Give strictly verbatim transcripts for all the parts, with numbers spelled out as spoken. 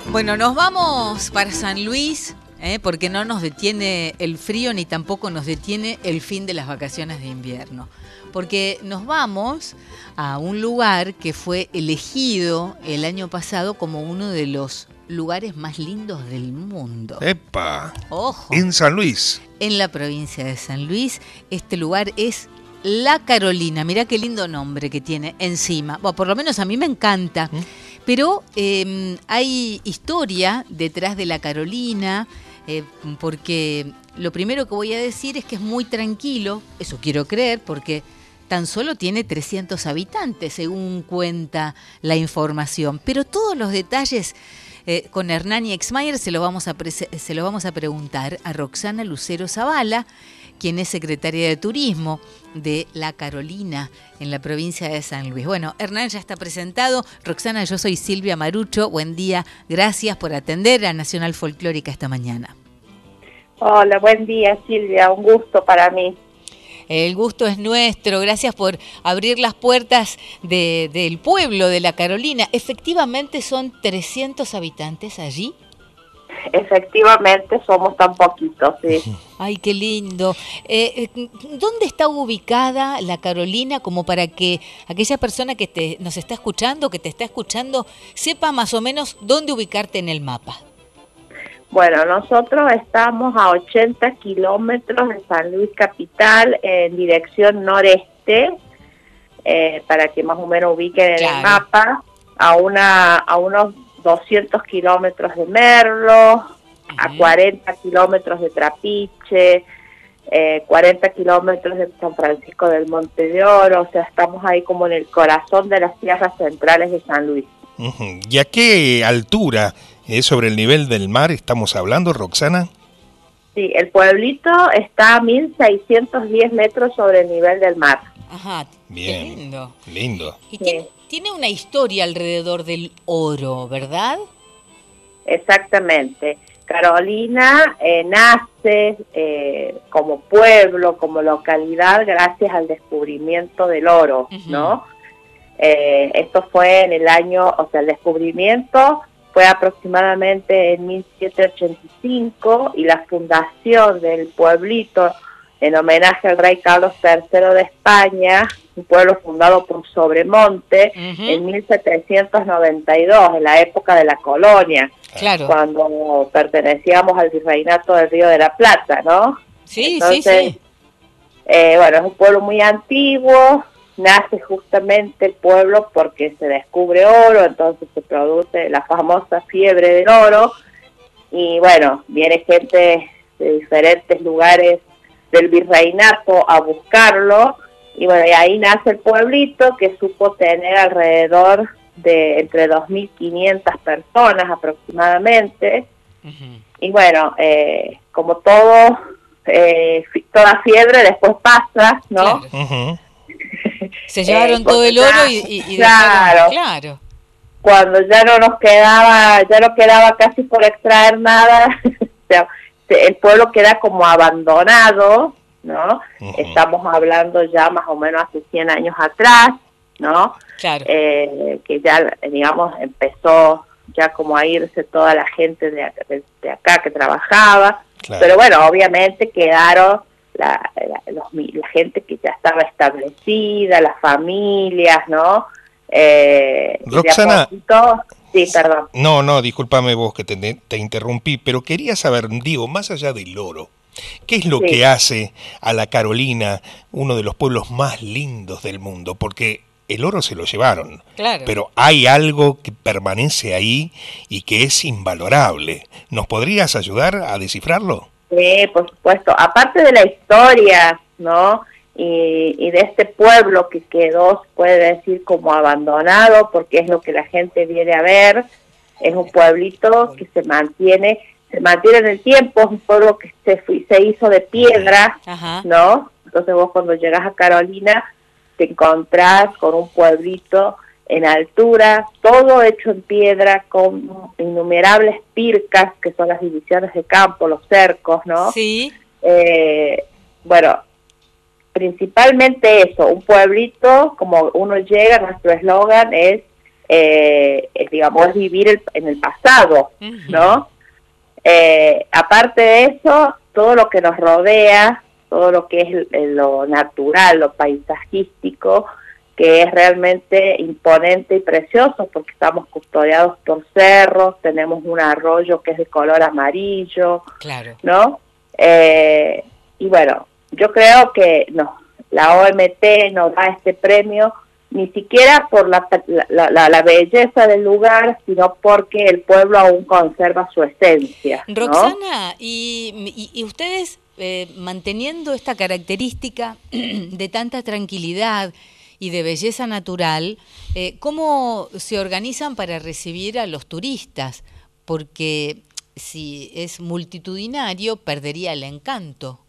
Bueno, nos vamos para San Luis, ¿eh? Porque no nos detiene el frío ni tampoco nos detiene el fin de las vacaciones de invierno. Porque nos vamos a un lugar que fue elegido el año pasado como uno de los lugares más lindos del mundo. ¡Epa! ¡Ojo! En San Luis. En la provincia de San Luis, este lugar es La Carolina. Mirá qué lindo nombre que tiene encima. Bueno, por lo menos a mí me encanta. ¿Mm? Pero eh, hay historia detrás de La Carolina, eh, porque lo primero que voy a decir es que es muy tranquilo, eso quiero creer, porque tan solo tiene trescientos habitantes, según cuenta la información. Pero todos los detalles eh, con Hernani Exmayer se los vamos a pre- se los vamos a preguntar a Roxana Lucero Zavala, quien es secretaria de Turismo de La Carolina, en la provincia de San Luis. Bueno, Hernán ya está presentado. Roxana, yo soy Silvia Marucho. Buen día. Gracias por atender a Nacional Folclórica esta mañana. Hola, buen día, Silvia. Un gusto para mí. El gusto es nuestro. Gracias por abrir las puertas de, del pueblo de La Carolina. Efectivamente son trescientos habitantes allí. Efectivamente, somos tan poquitos, sí. Ay, qué lindo. Eh, ¿Dónde está ubicada La Carolina como para que aquella persona que te, nos está escuchando, que te está escuchando, sepa más o menos dónde ubicarte en el mapa? Bueno, nosotros estamos a ochenta kilómetros de San Luis Capital en dirección noreste, eh, para que más o menos ubiquen en claro. el mapa, a, una, a unos doscientos kilómetros de Merlo, uh-huh. a cuarenta kilómetros de Trapiche, eh, cuarenta kilómetros de San Francisco del Monte de Oro, o sea, estamos ahí como en el corazón de las tierras centrales de San Luis. Uh-huh. ¿Y a qué altura eh, sobre el nivel del mar estamos hablando, Roxana? Sí, el pueblito está a mil seiscientos diez metros sobre el nivel del mar. Ajá, bien, qué lindo. Lindo. ¿Y tiene, sí. tiene una historia alrededor del oro, verdad? Exactamente. Carolina eh, nace eh, como pueblo, como localidad, gracias al descubrimiento del oro, uh-huh. ¿no? Eh, esto fue en el año, o sea, el descubrimiento fue aproximadamente en mil setecientos ochenta y cinco y la fundación del pueblito en homenaje al rey Carlos tercero de España, un pueblo fundado por Sobremonte, uh-huh. en mil setecientos noventa y dos, en la época de la colonia, claro. cuando pertenecíamos al virreinato del Río de la Plata, ¿no? Sí, Entonces, sí, sí. Eh, bueno, es un pueblo muy antiguo, nace justamente el pueblo porque se descubre oro, entonces se produce la famosa fiebre del oro, y bueno, viene gente de diferentes lugares del virreinato a buscarlo, y bueno, y ahí nace el pueblito que supo tener alrededor de entre dos mil quinientas personas aproximadamente, uh-huh. y bueno, eh, como todo, eh, toda fiebre después pasa, ¿no? Claro. Uh-huh. Se llevaron eh, todo el oro y, y, y claro, dejaron, claro. Cuando ya no nos quedaba, ya no quedaba casi por extraer nada, o sea, el pueblo queda como abandonado, ¿no? Uh-huh. Estamos hablando ya más o menos hace cien años atrás, ¿no? Claro. Eh, que ya, digamos, empezó ya como a irse toda la gente de, de, de acá que trabajaba, claro. Pero bueno, obviamente quedaron la, la, los, la gente que ya estaba establecida, las familias, ¿no? Eh, Roxana, poquito, sí, perdón. No, no, discúlpame vos que te, te interrumpí, pero quería saber, digo, más allá del oro, ¿qué es lo sí. que hace a La Carolina uno de los pueblos más lindos del mundo? Porque el oro se lo llevaron, claro. pero hay algo que permanece ahí y que es invalorable. ¿Nos podrías ayudar a descifrarlo? Sí, por supuesto. Aparte de la historia, ¿no? Y, y de este pueblo que quedó, se puede decir, como abandonado, porque es lo que la gente viene a ver. Es un pueblito que se mantiene, se mantiene en el tiempo, es un pueblo que se, fui, se hizo de piedra, Ajá. ¿no? Entonces vos cuando llegas a Carolina te encontrás con un pueblito en altura, todo hecho en piedra, con innumerables pircas, que son las divisiones de campo, los cercos, ¿no? Sí. Eh, bueno, principalmente eso, un pueblito, como uno llega, nuestro eslogan es eh, es, digamos, es vivir el, en el pasado, ¿no? Eh, aparte de eso, todo lo que nos rodea, todo lo que es lo natural, lo paisajístico, que es realmente imponente y precioso, porque estamos custodiados por cerros, tenemos un arroyo que es de color amarillo, claro, ¿no? Eh, y bueno, yo creo que no, la O M T nos da este premio ni siquiera por la, la, la, la belleza del lugar, sino porque el pueblo aún conserva su esencia, ¿no? Roxana, y, y, y ustedes eh, manteniendo esta característica de tanta tranquilidad y de belleza natural, eh, ¿cómo se organizan para recibir a los turistas? Porque si es multitudinario, perdería el encanto.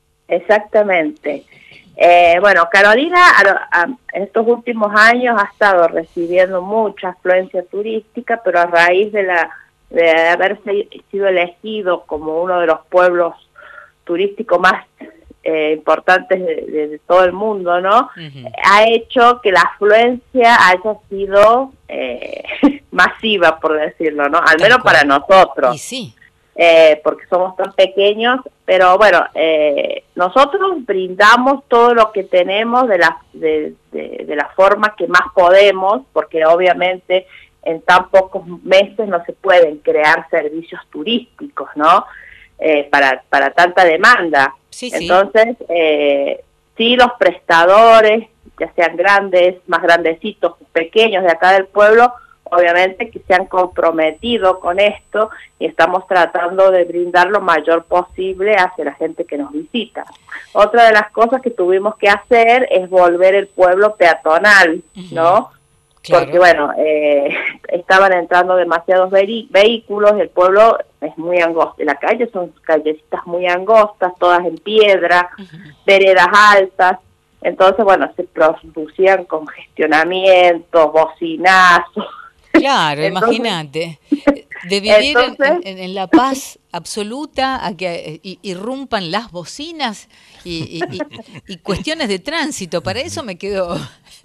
Exactamente. Eh, bueno, Carolina a, a, en estos últimos años ha estado recibiendo mucha afluencia turística, pero a raíz de la de haberse sido elegido como uno de los pueblos turísticos más eh, importantes de, de, de todo el mundo, ¿no? Uh-huh. Ha hecho que la afluencia haya sido eh, masiva, por decirlo, ¿no? Al menos para nosotros. Y sí. Eh, porque somos tan pequeños, pero bueno, eh, nosotros brindamos todo lo que tenemos de la, de, de, de la forma que más podemos, porque obviamente en tan pocos meses no se pueden crear servicios turísticos, ¿no? Eh, para, para tanta demanda. Sí, sí. Entonces, eh, sí, los prestadores, ya sean grandes, más grandecitos, pequeños de acá del pueblo, obviamente que se han comprometido con esto y estamos tratando de brindar lo mayor posible hacia la gente que nos visita. Otra de las cosas que tuvimos que hacer es volver el pueblo peatonal, ¿no? Claro. Porque bueno, eh, estaban entrando demasiados ve- vehículos, el pueblo es muy angosto, la calle son callecitas muy angostas, todas en piedra, uh-huh. veredas altas. Entonces, bueno, se producían congestionamientos, bocinazos. Claro, imagínate, de vivir entonces, en, en, en la paz absoluta a que irrumpan las bocinas y, y, y, y cuestiones de tránsito, para eso me quedo...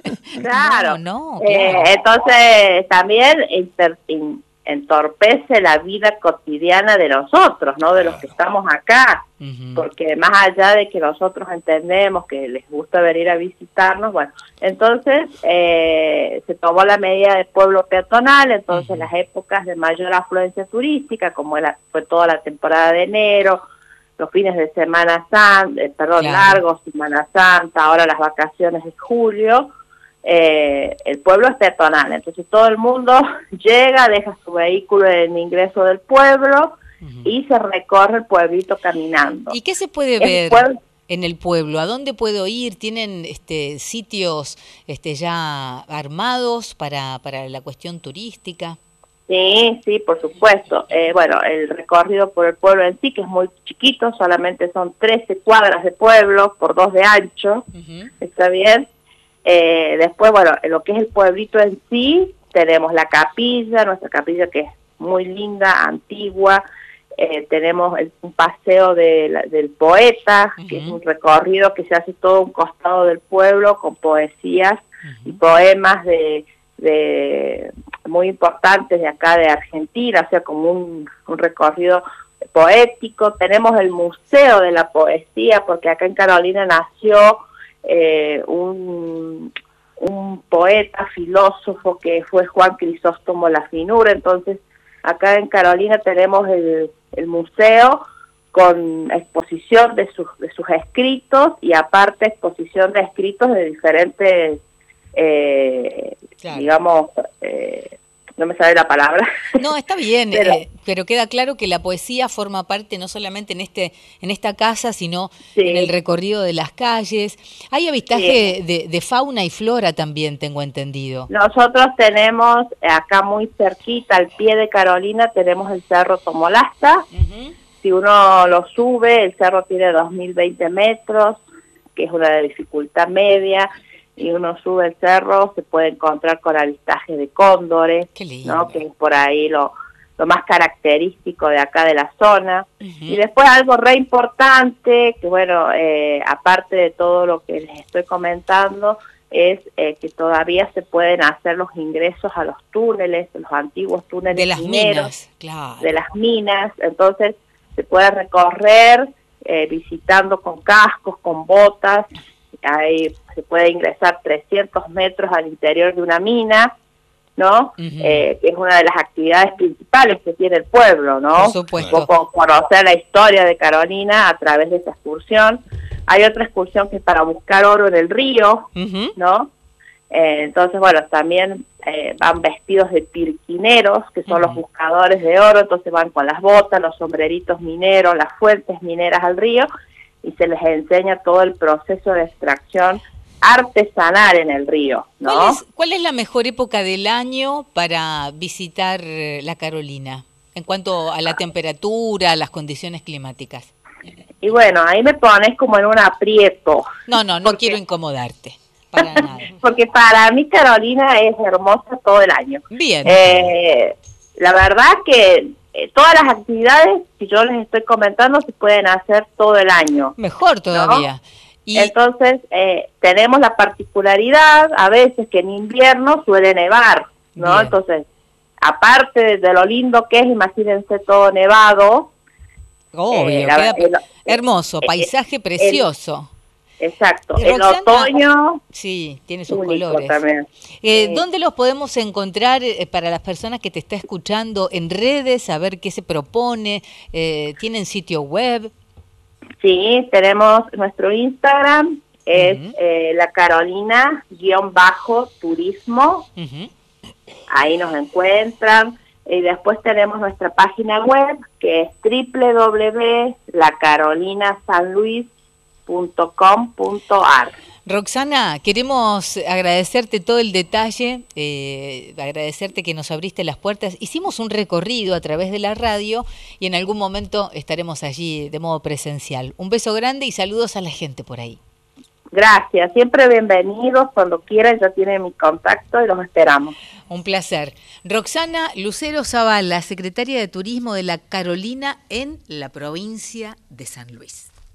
Claro, no, no, eh, claro. Entonces también inter, in, entorpece la vida cotidiana de nosotros, ¿no? De los que estamos acá, uh-huh. porque más allá de que nosotros entendemos que les gusta venir a visitarnos, bueno, entonces eh, se tomó la medida de pueblo peatonal, entonces uh-huh. las épocas de mayor afluencia turística, como la, fue toda la temporada de enero, los fines de Semana Santa, eh, perdón, claro. largos, Semana Santa, ahora las vacaciones de julio, Eh, el pueblo es peatonal, entonces todo el mundo llega, deja su vehículo en el ingreso del pueblo uh-huh. y se recorre el pueblito caminando. ¿Y qué se puede el ver pueblo, en el pueblo? ¿A dónde puedo ir? ¿Tienen este, sitios este, ya armados para, para la cuestión turística? Sí, sí, por supuesto. Eh, bueno, el recorrido por el pueblo en sí, que es muy chiquito, solamente son trece cuadras de pueblo por dos de ancho, uh-huh. ¿está bien? Eh, después, bueno, en lo que es el pueblito en sí, tenemos la capilla, nuestra capilla que es muy linda, antigua, eh, tenemos el, un paseo de la, del poeta, uh-huh. que es un recorrido que se hace todo un costado del pueblo con poesías uh-huh. y poemas de, de muy importantes de acá de Argentina, o sea, como un, un recorrido poético. Tenemos el Museo de la Poesía, porque acá en Carolina nació Eh, un, un poeta, filósofo que fue Juan Crisóstomo Lafinura. Entonces acá en Carolina tenemos el, el museo con exposición de sus, de sus escritos y aparte exposición de escritos de diferentes, eh, claro. digamos, eh, no me sale la palabra. No, está bien, pero, eh, pero queda claro que la poesía forma parte no solamente en este en esta casa, sino sí. en el recorrido de las calles. Hay avistaje sí. de, de fauna y flora también, tengo entendido. Nosotros tenemos acá muy cerquita, al pie de Carolina, tenemos el Cerro Tomolasta. Uh-huh. Si uno lo sube, el cerro tiene dos mil veinte metros, que es una dificultad media, y uno sube el cerro, se puede encontrar con avistaje de cóndores, ¿no? Que es por ahí lo, lo más característico de acá de la zona. Uh-huh. Y después algo re importante, que bueno, eh, aparte de todo lo que les estoy comentando, es eh, que todavía se pueden hacer los ingresos a los túneles, los antiguos túneles de las mineros, minas, claro. de las minas, entonces se puede recorrer eh, visitando con cascos, con botas, ahí se puede ingresar trescientos metros al interior de una mina, ¿no? Uh-huh. Eh, que es una de las actividades principales que tiene el pueblo, ¿no? Por supuesto. Un poco conocer la historia de Carolina a través de esa excursión. Hay otra excursión que es para buscar oro en el río, uh-huh. ¿no? Eh, entonces, bueno, también eh, van vestidos de pirquineros, que son uh-huh. los buscadores de oro, entonces van con las botas, los sombreritos mineros, las fuentes mineras al río, y se les enseña todo el proceso de extracción artesanal en el río, ¿no? ¿Cuál es, cuál es la mejor época del año para visitar la Carolina, en cuanto a la temperatura, a las condiciones climáticas? Y bueno, ahí me pones como en un aprieto. No, no, no porque, quiero incomodarte, para nada. Porque para mí Carolina es hermosa todo el año. Bien. Eh, la verdad que eh, todas las actividades que yo les estoy comentando se pueden hacer todo el año. Mejor todavía. ¿No? Y entonces eh, tenemos la particularidad a veces que en invierno suele nevar, ¿no? Bien. Entonces, aparte de, de lo lindo que es, imagínense todo nevado. Obvio, eh, la, queda el, hermoso, el, paisaje el, precioso. Exacto, el Roxana, otoño. Sí, tiene sus colores. También. Eh, sí. ¿Dónde los podemos encontrar eh, para las personas que te está escuchando en redes, a ver qué se propone? Eh, ¿Tienen sitio web? Sí, tenemos nuestro Instagram, es uh-huh. eh, la Carolina guión bajo turismo, uh-huh. ahí nos encuentran, y después tenemos nuestra página web que es doble u doble u doble u punto la carolina san luis punto com punto a r. Roxana, queremos agradecerte todo el detalle, eh, agradecerte que nos abriste las puertas. Hicimos un recorrido a través de la radio y en algún momento estaremos allí de modo presencial. Un beso grande y saludos a la gente por ahí. Gracias, siempre bienvenidos, cuando quieran ya tienen mi contacto y los esperamos. Un placer. Roxana Lucero Zavala, secretaria de Turismo de la Carolina en la provincia de San Luis.